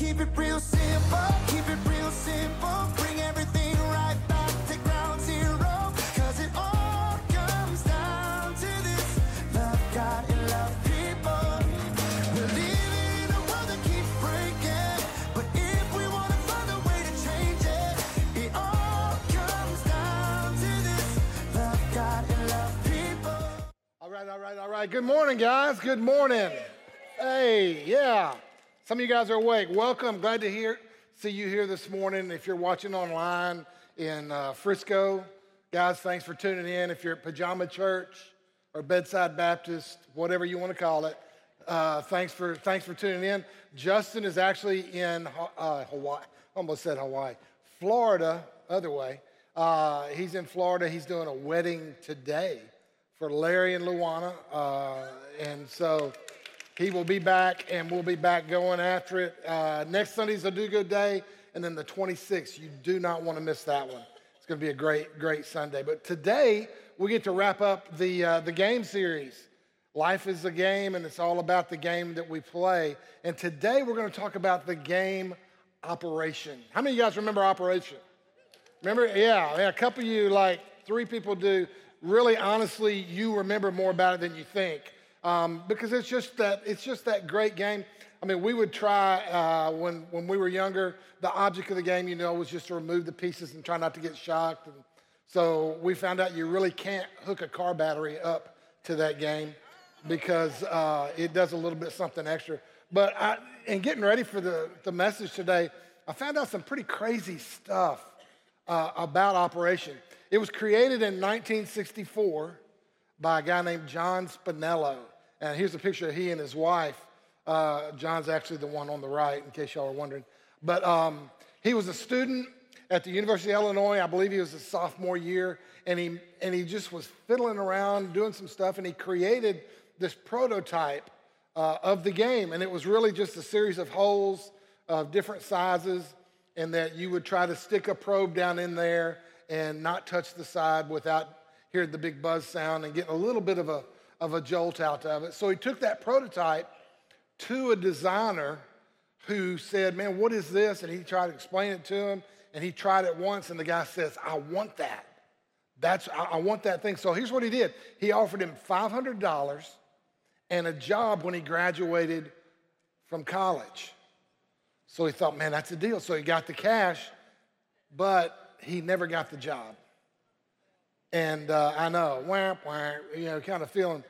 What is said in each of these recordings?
Keep it real simple, keep it real simple. Bring everything right back to ground zero. Cause it all comes down to this: love God and love people. We're living in a world that keeps breaking, but if we want to find a way to change it, it all comes down to this: love God and love people. All right. Good morning, guys. Good morning. Hey, yeah. Some of you guys are awake. Welcome. Glad to see you here this morning. If you're watching online in Frisco, guys, thanks for tuning in. If you're at Pajama Church or Bedside Baptist, whatever you want to call it, thanks for tuning in. Justin is actually in Hawaii. Almost said Hawaii. Florida, other way. He's in Florida. He's doing a wedding today for Larry and Luana, and so he will be back, and we'll be back going after it. Next Sunday's a Do Good Day, and then the 26th. You do not want to miss that one. It's going to be a great Sunday. But today, we get to wrap up the game series. Life is a game, and it's all about the game that we play. And today, we're going to talk about the game Operation. How many of you guys remember Operation? Remember? Yeah, a couple of you, like 3 people do. Really, honestly, you remember more about it than you think. Because it's just that great game. I mean, we would try when we were younger. The object of the game, was just to remove the pieces and try not to get shocked. And so we found out you really can't hook a car battery up to that game because it does a little bit something extra. But in getting ready for the message today, I found out some pretty crazy stuff about Operation. It was created in 1964 by a guy named John Spinello. And here's a picture of he and his wife. John's actually the one on the right, in case y'all are wondering. But he was a student at the University of Illinois. I believe he was his sophomore year. And he just was fiddling around, doing some stuff. And he created this prototype of the game. And it was really just a series of holes of different sizes. And that you would try to stick a probe down in there and not touch the side without hearing the big buzz sound and getting a little bit of a jolt out of it. So he took that prototype to a designer who said, man, what is this? And he tried to explain it to him, and he tried it once, and the guy says, I want that. I want that thing. So here's what he did. He offered him $500 and a job when he graduated from college. So he thought, man, that's a deal. So he got the cash, but he never got the job. And I know, kind of feeling.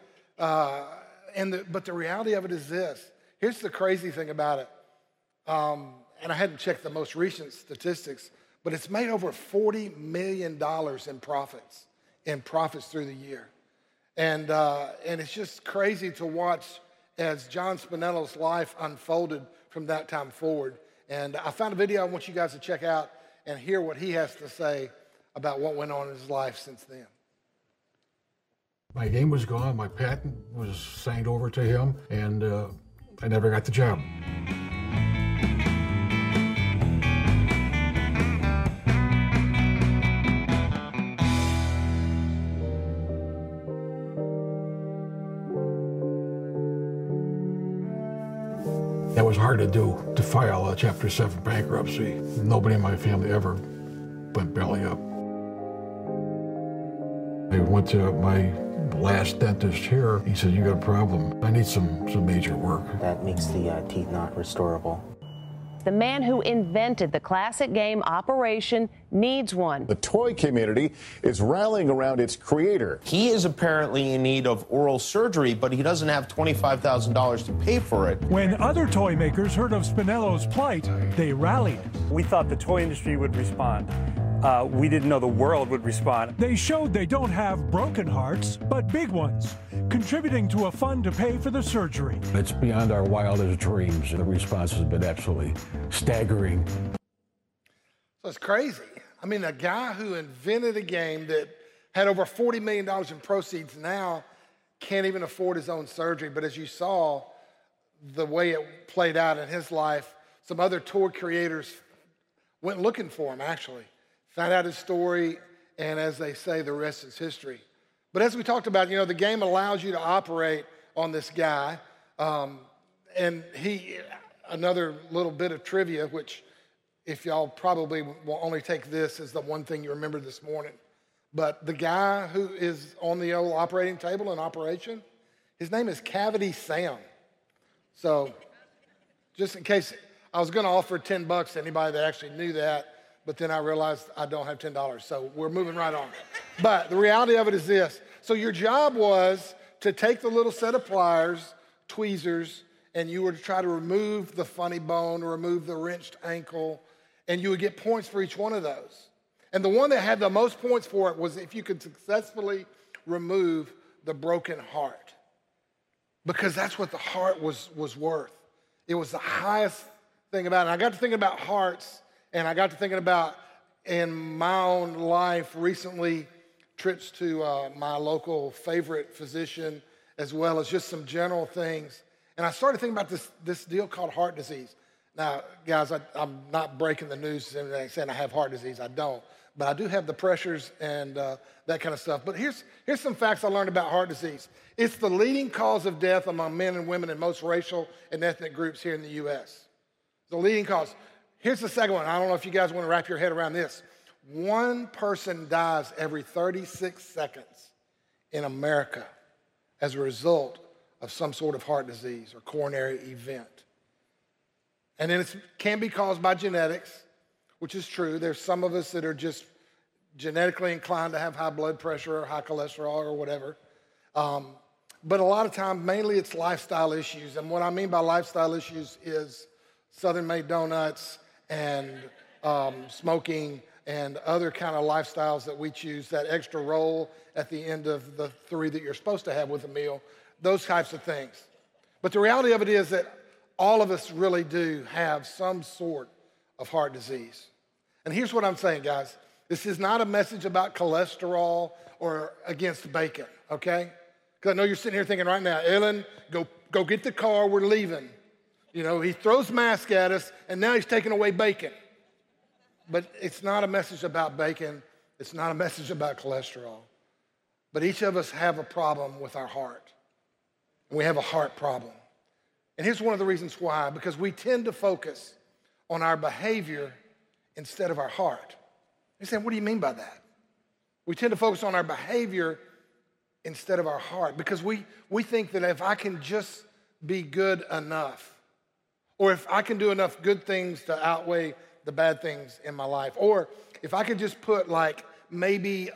But the reality of it is this. Here's the crazy thing about it. And I hadn't checked the most recent statistics, but it's made over $40 million in profits through the year. And it's just crazy to watch as John Spinello's life unfolded from that time forward. And I found a video I want you guys to check out and hear what he has to say about what went on in his life since then. My game was gone, my patent was signed over to him, and I never got the job. That was hard to do, to file a Chapter 7 bankruptcy. Nobody in my family ever went belly up. I went to my last dentist here. He said, you got a problem. I need some major work. That makes the teeth not restorable. The man who invented the classic game Operation needs one. The toy community is rallying around its creator. He is apparently in need of oral surgery, but he doesn't have $25,000 to pay for it. When other toy makers heard of Spinello's plight, they rallied. We thought the toy industry would respond. We didn't know the world would respond. They showed they don't have broken hearts, but big ones, contributing to a fund to pay for the surgery. It's beyond our wildest dreams. The response has been absolutely staggering. So it's crazy. I mean, a guy who invented a game that had over $40 million in proceeds now can't even afford his own surgery. But as you saw, the way it played out in his life, some other toy creators went looking for him, actually. Found out his story, and as they say, the rest is history. But as we talked about, the game allows you to operate on this guy. And he, another little bit of trivia, which if y'all probably will only take this as the one thing you remember this morning. But the guy who is on the old operating table in operation, his name is Cavity Sam. So just in case, I was going to offer $10 to anybody that actually knew that, but then I realized I don't have $10. So we're moving right on. But the reality of it is this. So your job was to take the little set of pliers, tweezers, and you were to try to remove the funny bone, remove the wrenched ankle, and you would get points for each one of those. And the one that had the most points for it was if you could successfully remove the broken heart. Because that's what the heart was worth. It was the highest thing about it. And I got to thinking about hearts, and I got to thinking about, in my own life recently, trips to my local favorite physician, as well as just some general things. And I started thinking about this deal called heart disease. Now, guys, I'm not breaking the news and saying I have heart disease. I don't. But I do have the pressures and that kind of stuff. But here's some facts I learned about heart disease. It's the leading cause of death among men and women in most racial and ethnic groups here in the U.S. The leading cause. Here's the second one. I don't know if you guys want to wrap your head around this. One person dies every 36 seconds in America as a result of some sort of heart disease or coronary event. And then it can be caused by genetics, which is true. There's some of us that are just genetically inclined to have high blood pressure or high cholesterol or whatever. But a lot of times, mainly it's lifestyle issues. And what I mean by lifestyle issues is Southern-made donuts and smoking and other kind of lifestyles that we choose, that extra roll at the end of the 3 that you're supposed to have with a meal, those types of things. But the reality of it is that all of us really do have some sort of heart disease. And here's what I'm saying, guys. This is not a message about cholesterol or against bacon, okay? Because I know you're sitting here thinking right now, Ellen, go get the car, we're leaving. You know, he throws mask at us, and now he's taking away bacon. But it's not a message about bacon. It's not a message about cholesterol. But each of us have a problem with our heart. And we have a heart problem. And here's one of the reasons why. Because we tend to focus on our behavior instead of our heart. You're saying, what do you mean by that? We tend to focus on our behavior instead of our heart. Because we think that if I can just be good enough, or if I can do enough good things to outweigh the bad things in my life, or if I could just put like maybe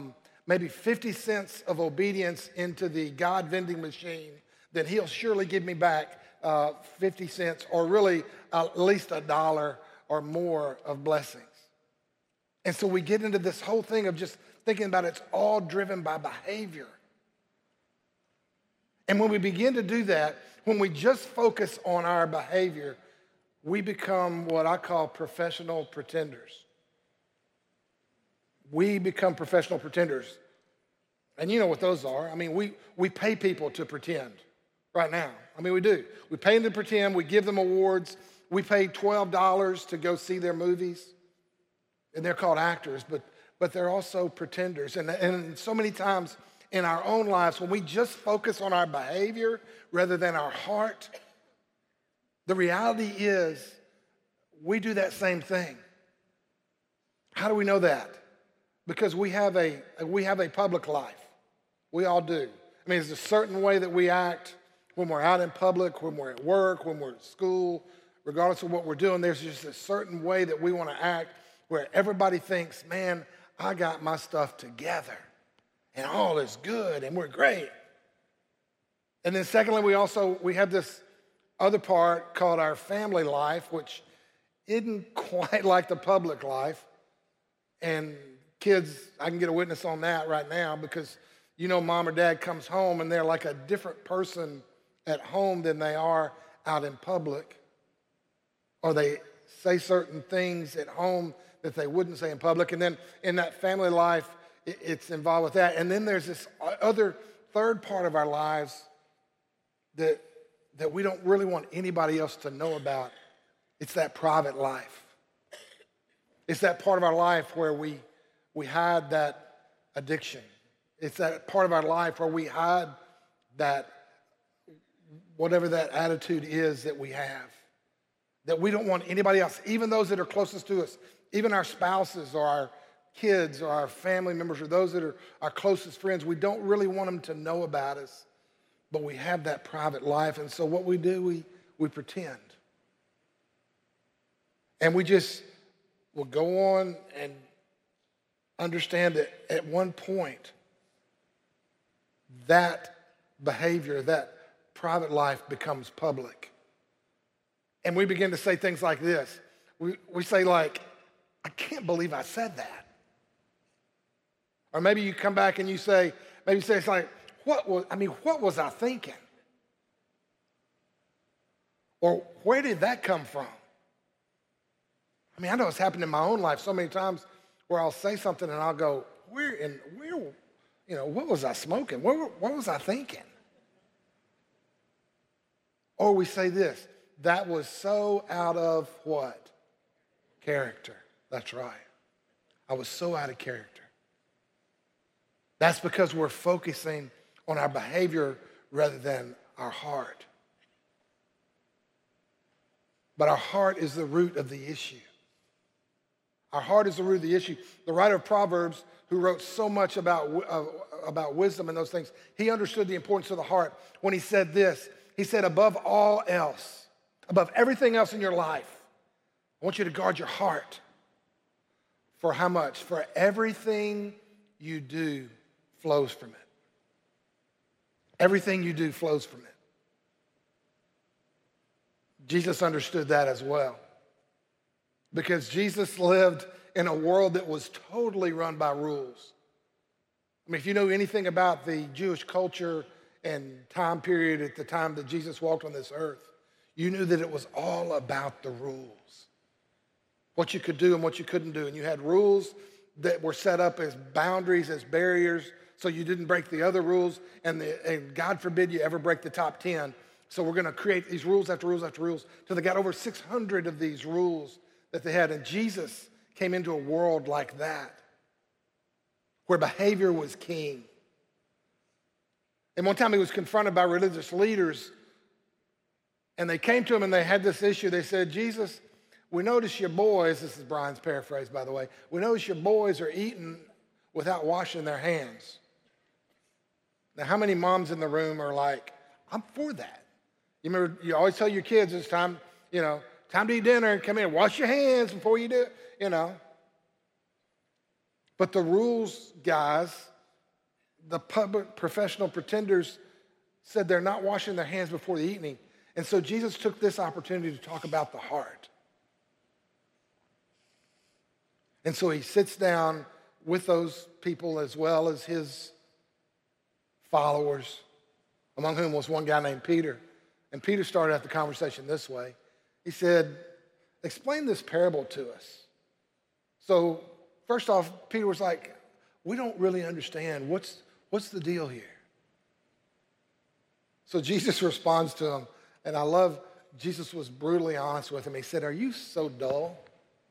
50 cents of obedience into the God vending machine, then he'll surely give me back 50 cents or really at least $1 or more of blessings. And so we get into this whole thing of just thinking about it's all driven by behavior. And when we begin to do that, when we just focus on our behavior, we become what I call professional pretenders. We become professional pretenders. And you know what those are. I mean, we pay people to pretend right now. I mean, we do. We pay them to pretend. We give them awards. We pay $12 to go see their movies. And they're called actors, but they're also pretenders. And so many times in our own lives, when we just focus on our behavior rather than our heart, the reality is we do that same thing. How do we know that? Because we have a public life. We all do. I mean, there's a certain way that we act when we're out in public, when we're at work, when we're at school, regardless of what we're doing. There's just a certain way that we want to act where everybody thinks, man, I got my stuff together and all is good and we're great. And then secondly, we have this other part called our family life, which isn't quite like the public life. And kids, I can get a witness on that right now because you know mom or dad comes home and they're like a different person at home than they are out in public. Or they say certain things at home that they wouldn't say in public. And then in that family life, it's involved with that. And then there's this other third part of our lives that we don't really want anybody else to know about. It's that private life. It's that part of our life where we hide that addiction. It's that part of our life where we hide that, whatever that attitude is that we have. that we don't want anybody else, even those that are closest to us, even our spouses or our kids or our family members or those that are our closest friends, we don't really want them to know about us, but we have that private life. And so what we do, we pretend. And we just will go on and understand that at one point, that behavior, that private life becomes public. And we begin to say things like this. We say like, I can't believe I said that. Or maybe you come back and you say, it's like, what was I thinking? Or where did that come from? I mean, I know it's happened in my own life so many times where I'll say something and I'll go, where, what was I smoking? What was I thinking? Or we say this, that was so out of what? Character. That's right. I was so out of character. That's because we're focusing on our behavior rather than our heart. But our heart is the root of the issue. Our heart is the root of the issue. The writer of Proverbs, who wrote so much about wisdom and those things, he understood the importance of the heart when he said this. He said, above all else, above everything else in your life, I want you to guard your heart. For how much? For everything you do flows from it. Everything you do flows from it. Jesus understood that as well. Because Jesus lived in a world that was totally run by rules. I mean, if you know anything about the Jewish culture and time period at the time that Jesus walked on this earth, you knew that it was all about the rules. What you could do and what you couldn't do. And you had rules that were set up as boundaries, as barriers, so you didn't break the other rules, and God forbid you ever break the top 10. So we're going to create these rules after rules after rules till they got over 600 of these rules that they had. And Jesus came into a world like that, where behavior was king. And one time he was confronted by religious leaders, and they came to him and they had this issue. They said, Jesus, we notice your boys, this is Brian's paraphrase, by the way, we notice your boys are eating without washing their hands. Now, how many moms in the room are like, I'm for that? You remember, you always tell your kids it's time, time to eat dinner, come in, wash your hands before you do it, But the rules guys, the public professional pretenders, said they're not washing their hands before the eating. And so Jesus took this opportunity to talk about the heart. And so he sits down with those people as well as his followers, among whom was one guy named Peter. And Peter started out the conversation this way. He said, explain this parable to us. So first off, Peter was like, we don't really understand. What's the deal here? So Jesus responds to him, and I love Jesus was brutally honest with him. He said, are you so dull?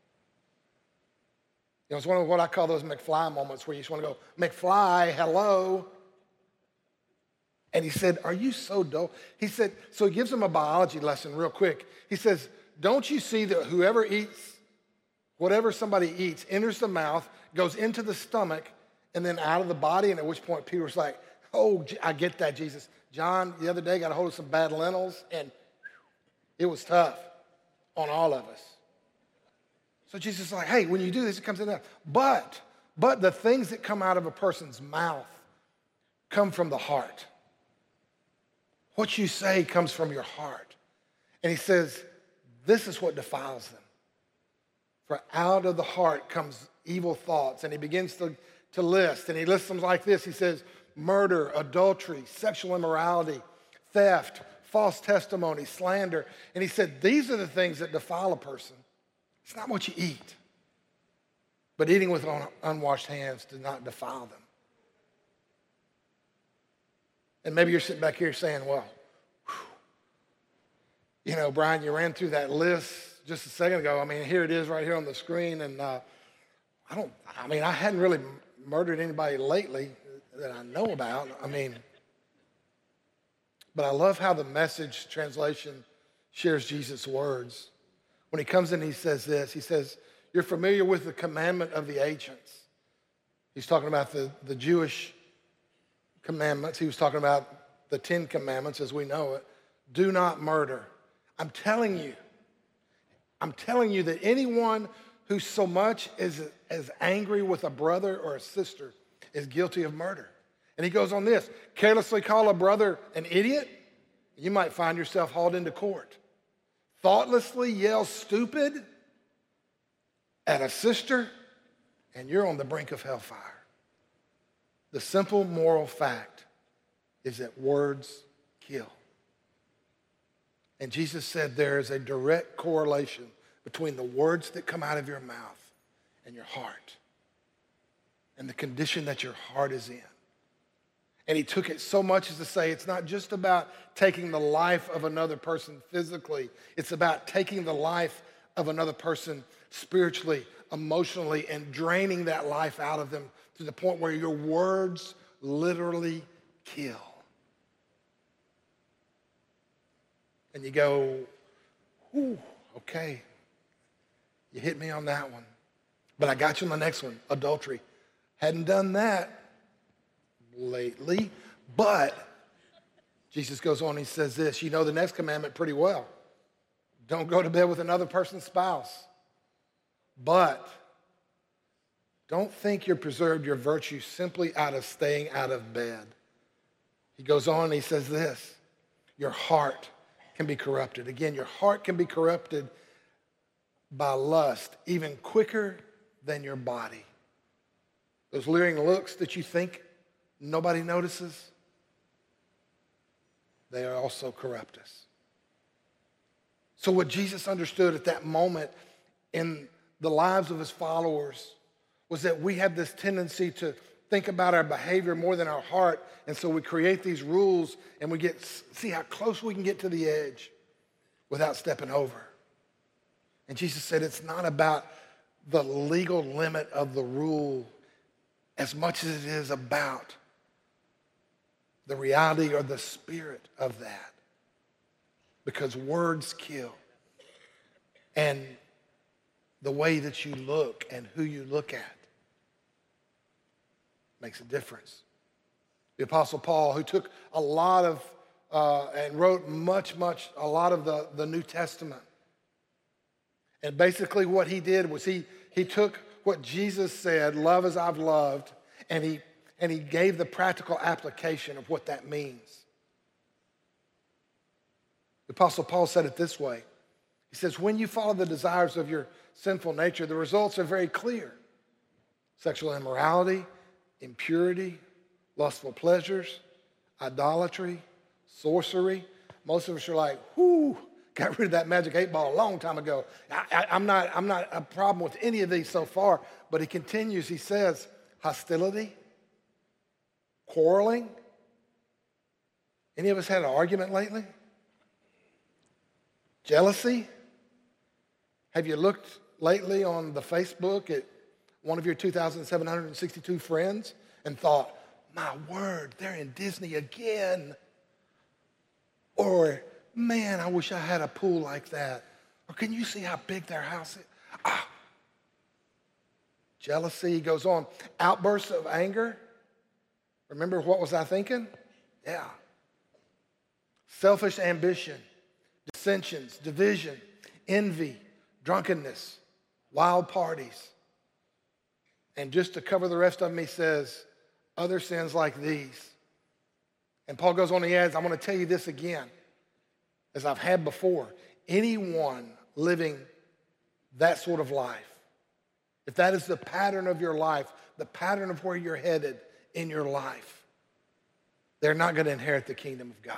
It's one of what I call those McFly moments where you just want to go, McFly, hello. And he said, are you so dull? He said, so he gives him a biology lesson real quick. He says, don't you see that whoever eats, whatever somebody eats, enters the mouth, goes into the stomach, and then out of the body? And at which point Peter was like, oh, I get that, Jesus. John, the other day, got a hold of some bad lentils, and it was tough on all of us. So Jesus is like, hey, when you do this, it comes in there. But the things that come out of a person's mouth come from the heart. What you say comes from your heart. And he says, this is what defiles them. For out of the heart comes evil thoughts. And he begins to list, and he lists them like this. He says, murder, adultery, sexual immorality, theft, false testimony, slander. And he said, these are the things that defile a person. It's not what you eat. But eating with unwashed hands does not defile them. And maybe you're sitting back here saying, well, Brian, you ran through that list just a second ago. I mean, here it is right here on the screen. And I hadn't really murdered anybody lately that I know about. But I love how the Message translation shares Jesus' words. When he comes in, he says this. He says, you're familiar with the commandment of the ancients. He's talking about the Jewish commandments. He was talking about the 10 commandments as we know it. Do not murder. I'm telling you that anyone who so much is angry with a brother or a sister is guilty of murder. And he goes on this, carelessly call a brother an idiot, you might find yourself hauled into court. Thoughtlessly yell stupid at a sister, and you're on the brink of hellfire. The simple moral fact is that words kill. And Jesus said there is a direct correlation between the words that come out of your mouth and your heart and the condition that your heart is in. And he took it so much as to say it's not just about taking the life of another person physically. It's about taking the life of another person spiritually, emotionally, and draining that life out of them to the point where your words literally kill. And you go, ooh, okay. You hit me on that one. But I got you on the next one, adultery. Hadn't done that lately, but Jesus goes on, he says this, you know the next commandment pretty well. Don't go to bed with another person's spouse. But don't think you're preserved your virtue simply out of staying out of bed. He goes on and he says this, your heart can be corrupted. Again, your heart can be corrupted by lust even quicker than your body. Those leering looks that you think nobody notices, they are also corrupt us. So what Jesus understood at that moment in the lives of his followers was that we have this tendency to think about our behavior more than our heart, and so we create these rules and we see how close we can get to the edge without stepping over. And Jesus said it's not about the legal limit of the rule as much as it is about the reality or the spirit of that. Because words kill. And the way that you look and who you look at makes a difference. The Apostle Paul, who took a lot of, and wrote a lot of the New Testament. And basically what he did was he took what Jesus said, love as I've loved, and he gave the practical application of what that means. The Apostle Paul said it this way. He says, when you follow the desires of your sinful nature, the results are very clear. Sexual immorality, impurity, lustful pleasures, idolatry, sorcery. Most of us are like, whoo, got rid of that magic 8-ball a long time ago. I'm not a problem with any of these so far, but he continues, he says, hostility, quarreling. Any of us had an argument lately? Jealousy. Have you looked lately on the Facebook at one of your 2,762 friends and thought, my word, they're in Disney again? Or, man, I wish I had a pool like that. Or can you see how big their house is? Jealousy, he goes on. Outbursts of anger. Remember, what was I thinking? Yeah. Selfish ambition, dissensions, division, envy, drunkenness, wild parties. And just to cover the rest of them, he says, other sins like these. And Paul goes on, he adds, I'm going to tell you this again, as I've had before. Anyone living that sort of life, if that is the pattern of your life, the pattern of where you're headed in your life, they're not going to inherit the kingdom of God.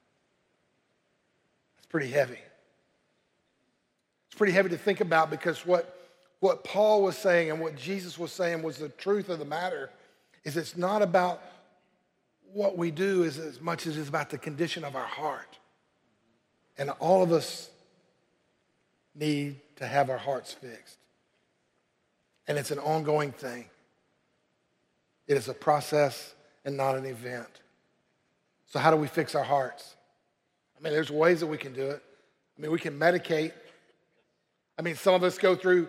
It's pretty heavy. It's pretty heavy to think about, because what Paul was saying and what Jesus was saying was the truth of the matter is it's not about what we do as much as it's about the condition of our heart. And all of us need to have our hearts fixed. And it's an ongoing thing. It is a process and not an event. So how do we fix our hearts? I mean, there's ways that we can do it. I mean, we can medicate I mean, some of us go through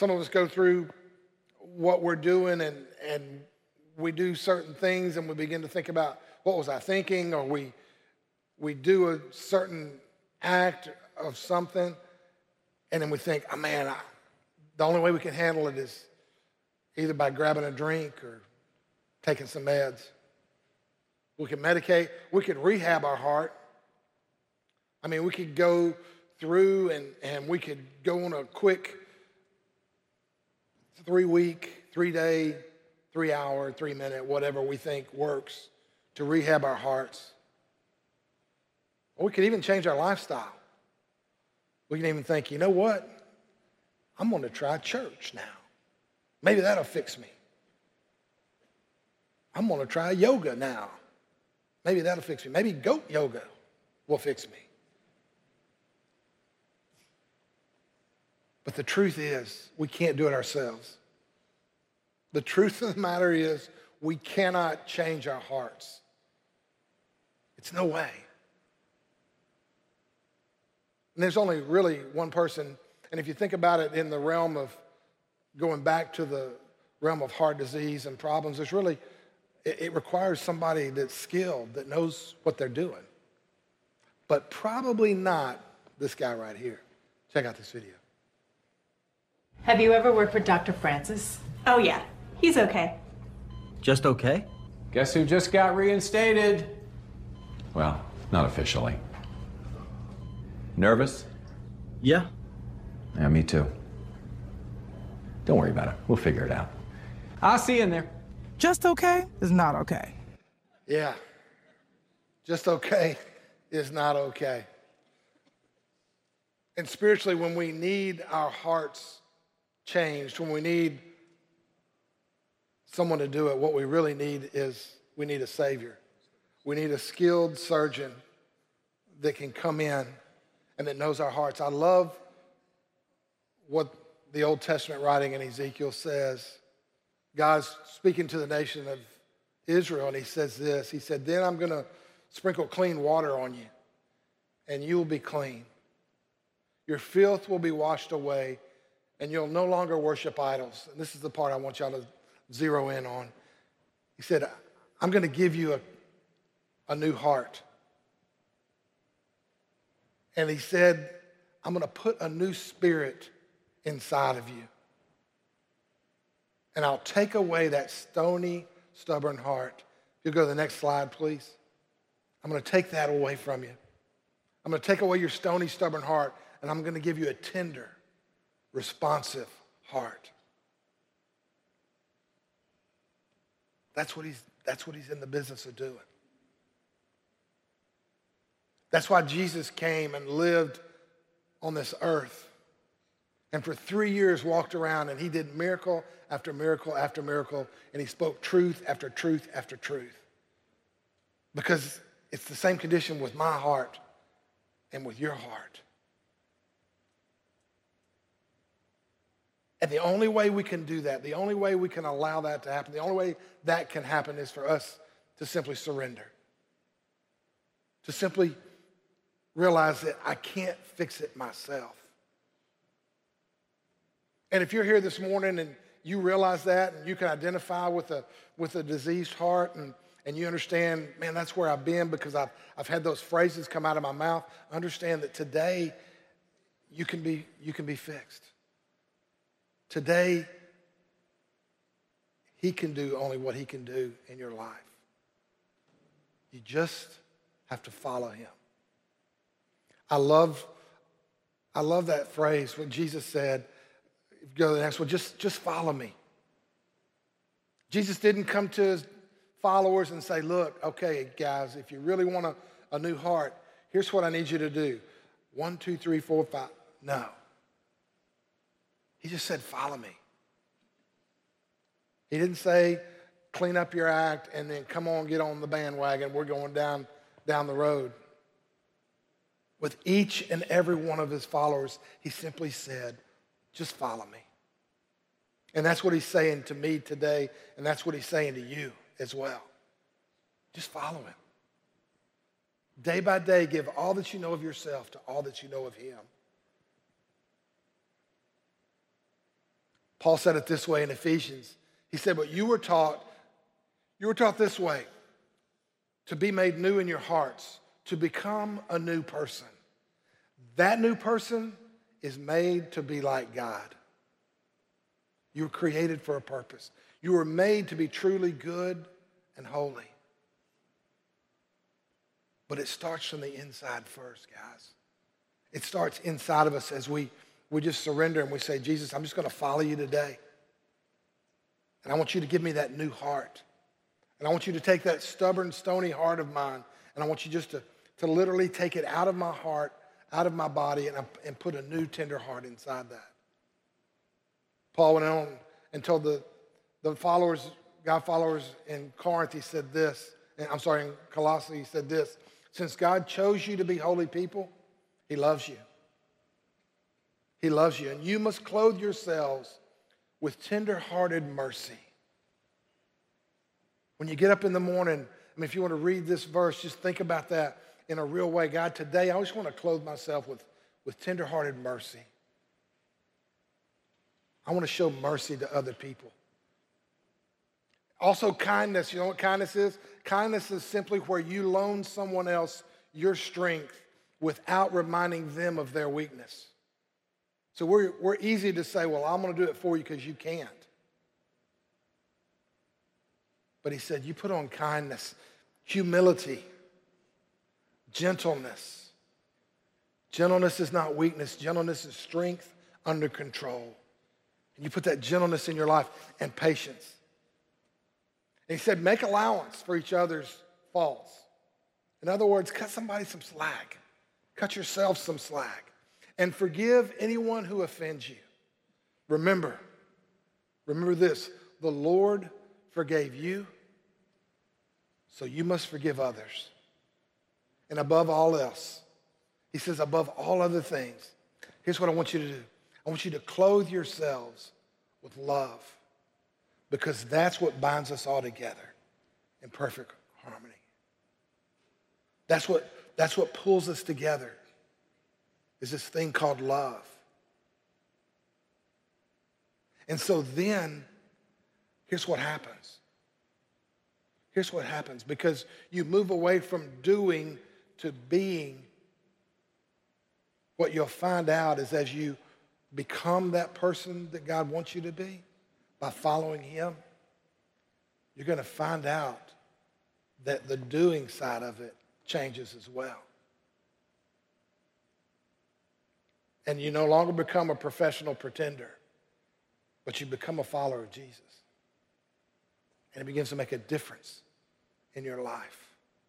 what we're doing and we do certain things and we begin to think about what was I thinking, or we do a certain act of something and then we think, oh man, the only way we can handle it is either by grabbing a drink or taking some meds. We can medicate, we could rehab our heart. I mean, we could go through and we could go on a quick 3-week, 3-day, 3-hour, 3-minute, whatever we think works to rehab our hearts. Or we could even change our lifestyle. We can even think, you know what? I'm going to try church now. Maybe that'll fix me. I'm going to try yoga now. Maybe that'll fix me. Maybe goat yoga will fix me. But the truth is, we can't do it ourselves. The truth of the matter is, we cannot change our hearts. It's no way. And there's only really one person, and if you think about it in the realm of going back to the realm of heart disease and problems, there's really, it requires somebody that's skilled, that knows what they're doing. But probably not this guy right here. Check out this video. Have you ever worked with Dr. Francis? Oh yeah, he's okay. Just okay? Guess who just got reinstated? Well, not officially. Nervous? Yeah. Yeah, me too. Don't worry about it. We'll figure it out. I'll see you in there. Just okay is not okay. Yeah. Just okay is not okay. And spiritually, when we need our hearts changed, when we need someone to do it, what we really need is we need a Savior. We need a skilled surgeon that can come in and that knows our hearts. I love what the Old Testament writing in Ezekiel says. God's speaking to the nation of Israel, and he says this. He said, then I'm going to sprinkle clean water on you, and you will be clean. Your filth will be washed away, and you'll no longer worship idols. And this is the part I want y'all to zero in on. He said, I'm going to give you a new heart. And he said, I'm going to put a new spirit inside of you. And I'll take away that stony, stubborn heart. If you'll go to the next slide, please. I'm going to take that away from you. I'm going to take away your stony, stubborn heart, and I'm going to give you a tender, responsive heart. That's what he's in the business of doing. That's why Jesus came and lived on this earth. And for 3 years walked around and he did miracle after miracle after miracle. And he spoke truth after truth after truth. Because it's the same condition with my heart and with your heart. And the only way we can do that, the only way we can allow that to happen, the only way that can happen is for us to simply surrender. To simply realize that I can't fix it myself. And if you're here this morning and you realize that and you can identify with a diseased heart and you understand, man, that's where I've been because I've had those phrases come out of my mouth, understand that today you can be fixed. Today, he can do only what he can do in your life. You just have to follow him. I love that phrase when Jesus said, if you go to the next one, just follow me. Jesus didn't come to his followers and say, look, okay, guys, if you really want a new heart, here's what I need you to do. 1, 2, 3, 4, 5. No. He just said, follow me. He didn't say, clean up your act and then come on, get on the bandwagon. We're going down the road. With each and every one of his followers, he simply said, just follow me. And that's what he's saying to me today, and that's what he's saying to you as well. Just follow him. Day by day, give all that you know of yourself to all that you know of him. Paul said it this way in Ephesians. He said, but you were taught this way, to be made new in your hearts, to become a new person. That new person is made to be like God. You were created for a purpose. You were made to be truly good and holy. But it starts from the inside first, guys. It starts inside of us as we just surrender and we say, Jesus, I'm just going to follow you today. And I want you to give me that new heart. And I want you to take that stubborn, stony heart of mine, and I want you just to literally take it out of my heart, out of my body, and put a new tender heart inside that. Paul went on and told the followers, God followers in Corinth, he said this, in Colossae, he said this, since God chose you to be holy people, he loves you. He loves you, and you must clothe yourselves with tender-hearted mercy. When you get up in the morning, if you want to read this verse, just think about that in a real way. God, today I just want to clothe myself with tender-hearted mercy. I want to show mercy to other people. Also, kindness. You know what kindness is? Kindness is simply where you loan someone else your strength without reminding them of their weakness. So we're easy to say, well, I'm going to do it for you because you can't. But he said, you put on kindness, humility, gentleness. Gentleness is not weakness. Gentleness is strength under control. And you put that gentleness in your life and patience. And he said, make allowance for each other's faults. In other words, cut somebody some slack. Cut yourself some slack. And forgive anyone who offends you. Remember this, the Lord forgave you, so you must forgive others. And above all else, he says, above all other things, here's what I want you to do. I want you to clothe yourselves with love, because that's what binds us all together in perfect harmony. That's what pulls us together, is this thing called love. And so then, here's what happens. Here's what happens. Because you move away from doing to being, what you'll find out is as you become that person that God wants you to be, by following him, you're going to find out that the doing side of it changes as well. And you no longer become a professional pretender, but you become a follower of Jesus. And it begins to make a difference in your life.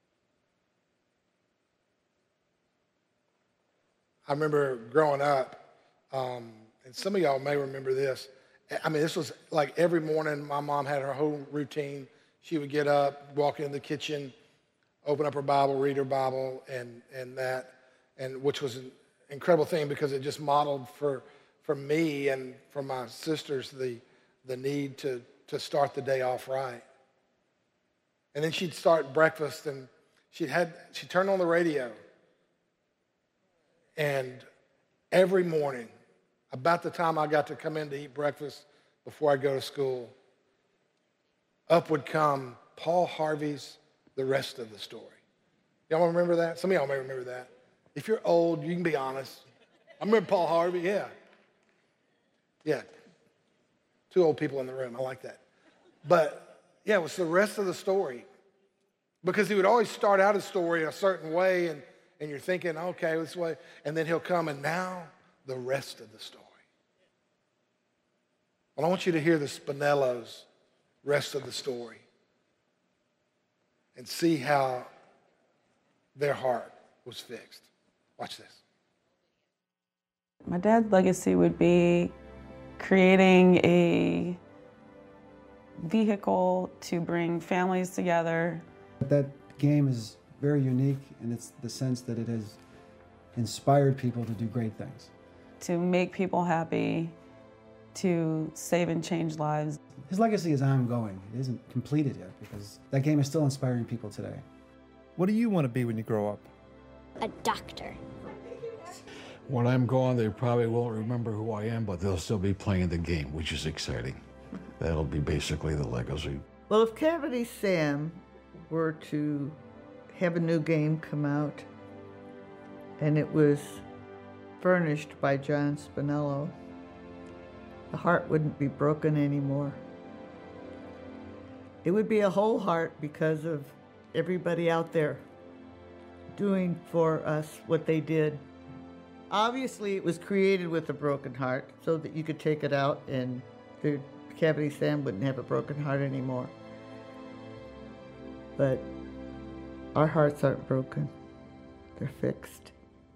I remember growing up, and some of y'all may remember this. This was like every morning my mom had her whole routine. She would get up, walk into the kitchen, open up her Bible, read her Bible, and which was an incredible thing because it just modeled for me and for my sisters the need to start the day off right. And then she'd start breakfast, and she'd turn on the radio, and every morning, about the time I got to come in to eat breakfast before I go to school, up would come Paul Harvey's The Rest of the Story. Y'all remember that? Some of y'all may remember that. If you're old, you can be honest. I remember Paul Harvey, yeah. Yeah, 2 old people in the room, I like that. But yeah, it was The Rest of the Story. Because he would always start out a story a certain way, and you're thinking, okay, this way, and then he'll come, and now the rest of the story. Well, I want you to hear the Spinellos' rest of the story and see how their heart was fixed. Watch this. My dad's legacy would be creating a vehicle to bring families together. That game is very unique in the sense that it has inspired people to do great things. To make people happy, to save and change lives. His legacy is ongoing. It isn't completed yet because that game is still inspiring people today. What do you want to be when you grow up? A doctor. When I'm gone, they probably won't remember who I am, but they'll still be playing the game, which is exciting. That'll be basically the legacy. Well, if Cavity Sam were to have a new game come out and it was furnished by John Spinello, the heart wouldn't be broken anymore. It would be a whole heart because of everybody out there doing for us what they did. Obviously, it was created with a broken heart so that you could take it out and the Cavity Sam wouldn't have a broken heart anymore. But our hearts aren't broken. They're fixed.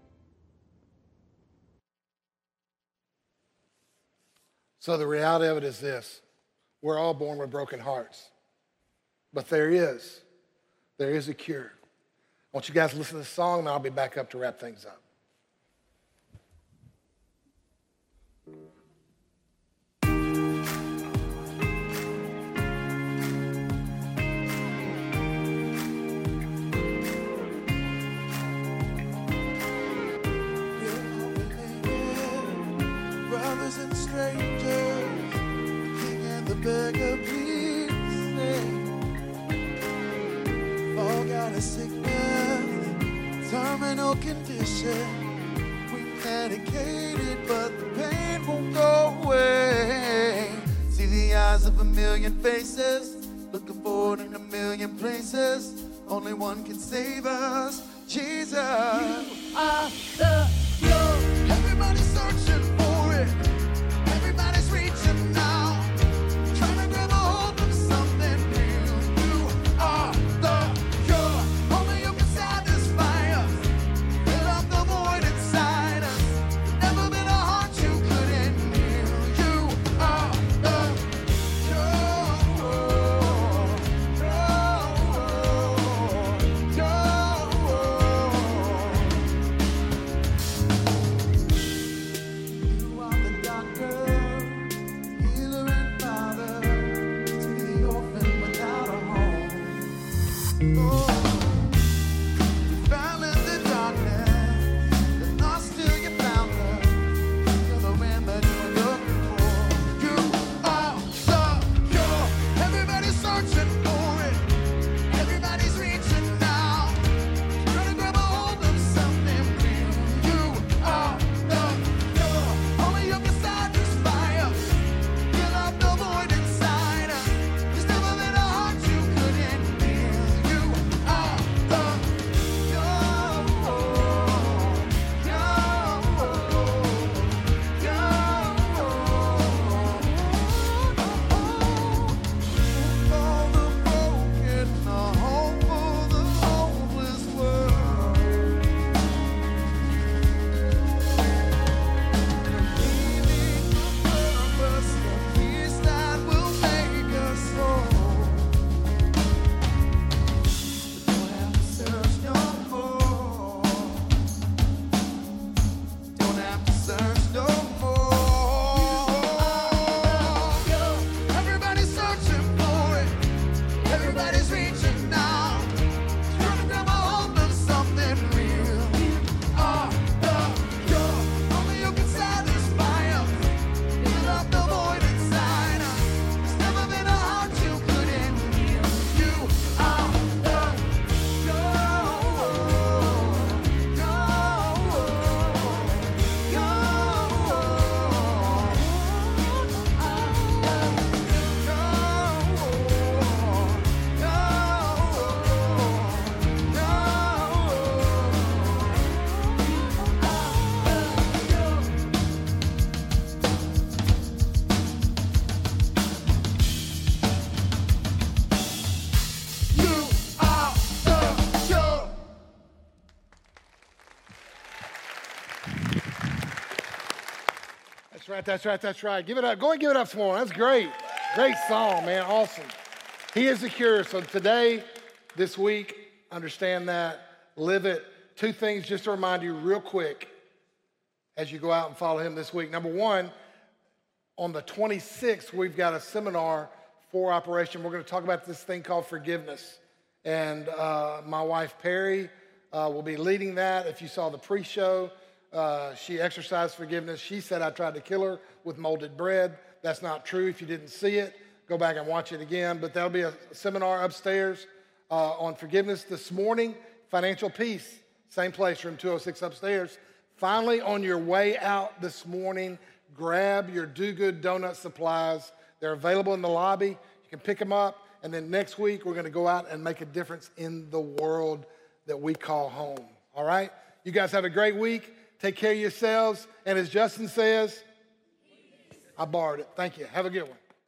So the reality of it is this. We're all born with broken hearts. But there is a cure. I want you guys to listen to this song, and I'll be back up to wrap things up. Brothers and strangers, king and the beggar, please sing. All got a sickness, terminal condition. We medicated, but the pain won't go away. See the eyes of a million faces, looking forward in a million places. Only one can save us, Jesus. You are the cure. Everybody's searching for it. Everybody's reaching now, trying to grab a hold of something new. You are the cure. Only you can satisfy us. Fill up the void inside us. Never been a heart you couldn't heal. You are the That's right. Give it up. Go and give it up for him. That's great. Great song, man. Awesome. He is the cure. So today, this week, understand that, live it. Two things just to remind you real quick as you go out and follow him this week. Number one, on the 26th, we've got a seminar for Operation. We're going to talk about this thing called forgiveness. And my wife, Perry, will be leading that. If you saw the pre-show, She exercised forgiveness. She said I tried to kill her with molded bread. That's not true. If you didn't see it, go back and watch it again. But there'll be a seminar upstairs on forgiveness this morning. Financial peace, same place, room 206 upstairs. Finally, on your way out this morning, grab your Do Good donut supplies. They're available in the lobby. You can pick them up. And then next week, we're going to go out and make a difference in the world that we call home. All right? You guys have a great week. Take care of yourselves. And as Justin says, I borrowed it. Thank you. Have a good one.